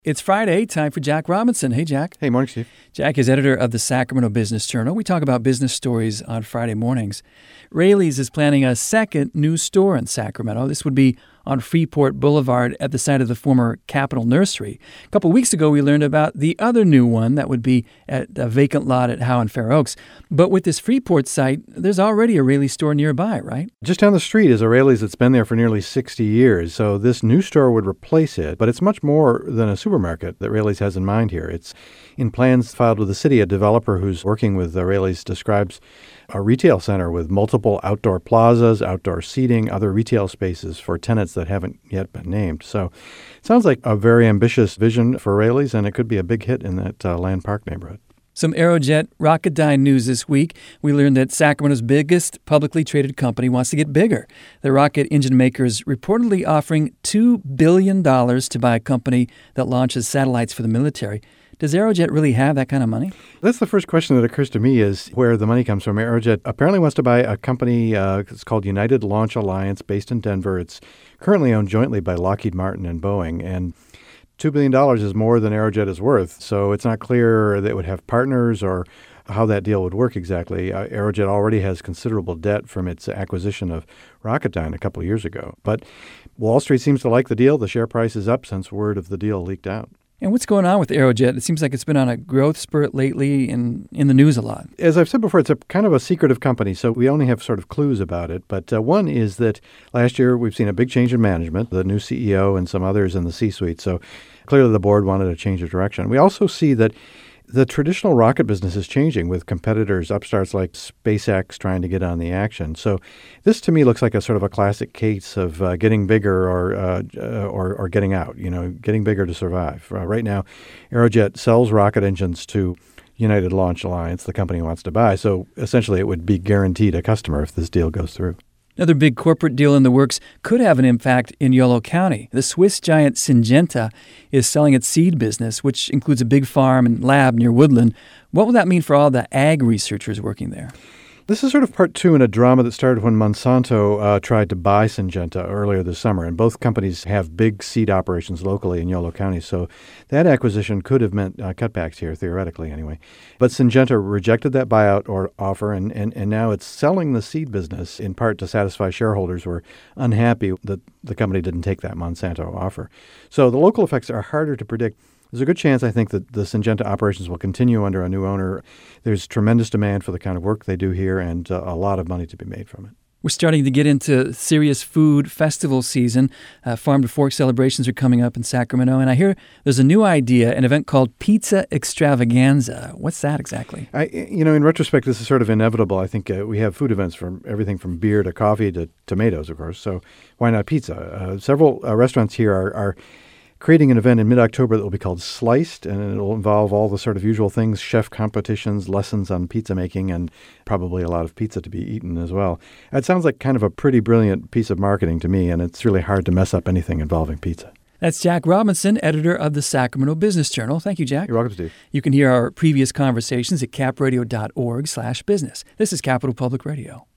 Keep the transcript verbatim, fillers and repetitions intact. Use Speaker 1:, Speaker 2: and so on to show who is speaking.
Speaker 1: It's Friday, time for Jack Robinson. Hey, Jack.
Speaker 2: Hey, morning, Steve.
Speaker 1: Jack is editor of the Sacramento Business Journal. We talk about business stories on Friday mornings. Raley's is planning a second new store in Sacramento. This would be on Freeport Boulevard at the site of the former Capitol Nursery. A couple weeks ago, we learned about the other new one that would be at a vacant lot at Howe and Fair Oaks. But with this Freeport site, there's already a Raley's store nearby, right?
Speaker 2: Just down the street is a Raley's that's been there for nearly sixty years. So this new store would replace it. But it's much more than a supermarket that Raley's has in mind here. It's in plans filed with the city. A developer who's working with the Raley's describes a retail center with multiple outdoor plazas, outdoor seating, other retail spaces for tenants that haven't yet been named. So it sounds like a very ambitious vision for Raley's, and it could be a big hit in that uh, Land Park neighborhood.
Speaker 1: Some Aerojet Rocketdyne news this week. We learned that Sacramento's biggest publicly traded company wants to get bigger. The rocket engine maker is reportedly offering two billion dollars to buy a company that launches satellites for the military. Does Aerojet really have that kind of money?
Speaker 2: That's the first question that occurs to me, is where the money comes from. Aerojet apparently wants to buy a company, uh, it's called United Launch Alliance, based in Denver. It's currently owned jointly by Lockheed Martin and Boeing, and two billion dollars is more than Aerojet is worth, so it's not clear that it would have partners or how that deal would work exactly. Uh, Aerojet already has considerable debt from its acquisition of Rocketdyne a couple of years ago. But Wall Street seems to like the deal. The share price is up since word of the deal leaked out.
Speaker 1: And what's going on with Aerojet? It seems like it's been on a growth spurt lately and in the news a lot.
Speaker 2: As I've said before, it's a kind of a secretive company, so we only have sort of clues about it. But uh, one is that last year we've seen a big change in management, the new C E O and some others in the C-suite. So clearly the board wanted a change of direction. We also see that the traditional rocket business is changing with competitors, upstarts like SpaceX trying to get on the action. So this to me looks like a sort of a classic case of uh, getting bigger or, uh, uh, or or getting out, you know, getting bigger to survive. Uh, right now, Aerojet sells rocket engines to United Launch Alliance, the company wants to buy. So essentially it would be guaranteed a customer if this deal goes through.
Speaker 1: Another big corporate deal in the works could have an impact in Yolo County. The Swiss giant Syngenta is selling its seed business, which includes a big farm and lab near Woodland. What will that mean for all the ag researchers working there?
Speaker 2: This is sort of part two in a drama that started when Monsanto uh, tried to buy Syngenta earlier this summer. And both companies have big seed operations locally in Yolo County. So that acquisition could have meant uh, cutbacks here, theoretically anyway. But Syngenta rejected that buyout or offer, and, and, and now it's selling the seed business in part to satisfy shareholders who are unhappy that the company didn't take that Monsanto offer. So the local effects are harder to predict. There's a good chance, I think, that the Syngenta operations will continue under a new owner. There's tremendous demand for the kind of work they do here and uh, a lot of money to be made from it.
Speaker 1: We're starting to get into serious food festival season. Uh, Farm to Fork celebrations are coming up in Sacramento. And I hear there's a new idea, an event called Pizza Extravaganza. What's that exactly?
Speaker 2: I, you know, in retrospect, this is sort of inevitable. I think uh, we have food events from everything from beer to coffee to tomatoes, of course. So why not pizza? Uh, several uh, restaurants here are, are creating an event in mid-October that will be called Sliced, and it will involve all the sort of usual things, chef competitions, lessons on pizza making, and probably a lot of pizza to be eaten as well. It sounds like kind of a pretty brilliant piece of marketing to me, and it's really hard to mess up anything involving pizza.
Speaker 1: That's Jack Robinson, editor of the Sacramento Business Journal. Thank you, Jack.
Speaker 2: You're welcome, Steve.
Speaker 1: You can hear our previous conversations at capradio dot org slash business. This is Capital Public Radio.